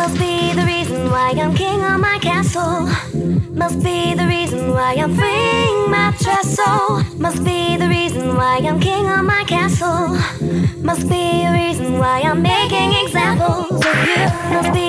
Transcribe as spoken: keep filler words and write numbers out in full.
Must be the reason why I'm king of my castle. Must be the reason why I'm freeing my trestle. Must be the reason why I'm king of my castle. Must be a reason why I'm making examples of you. Must be